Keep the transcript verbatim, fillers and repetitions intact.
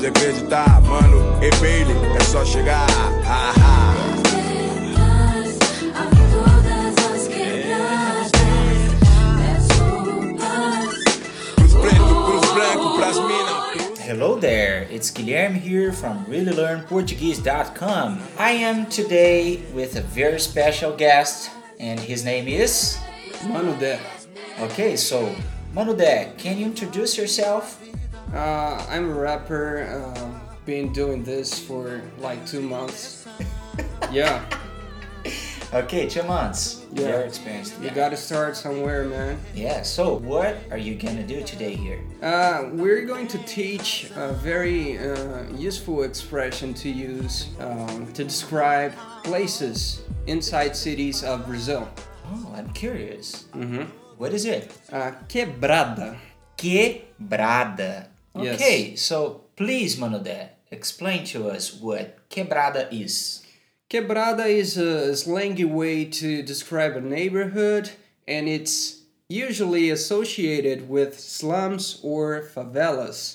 pode acreditar, mano, e Bailey, é só chegar. Ha, ha. Hello there, it's Guilherme here from really learn portuguese dot com. I am today with a very special guest and his name is Mano Dé. Okay, so Mano Dé, can you introduce yourself? Uh, I'm a rapper, uh, been doing this for like two months. Yeah. Okay, two months. Yeah. Very experienced. You gotta start somewhere, man. Yeah, so what are you gonna do today here? Uh, we're going to teach a very uh, useful expression to use um, to describe places inside cities of Brazil. Oh, I'm curious. Mm-hmm. What is it? Uh, quebrada. Quebrada. Yes. Okay, so please, Mano Dé, explain to us what quebrada is. Quebrada is a slangy way to describe a neighborhood, and it's usually associated with slums or favelas.